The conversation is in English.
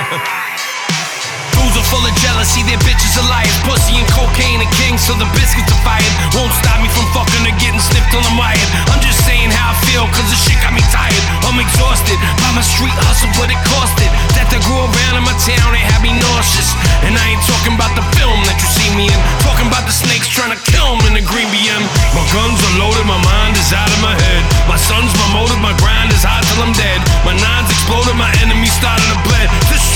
Fools are full of jealousy, their bitches are liars. Pussy and cocaine and king, so the biscuits are fired. Won't stop me from fucking or getting snipped till I'm wired. I'm just saying how I feel, cause the shit got me tired. I'm exhausted by my street hustle, but it costed. Death that grew around in my town, they had me nauseous. And I ain't talking about the film that you see me in. Talking about the snakes trying to kill me in the green BM. My guns are loaded, my mind is out of my head. My son's my motive, my grind is hot till I'm dead.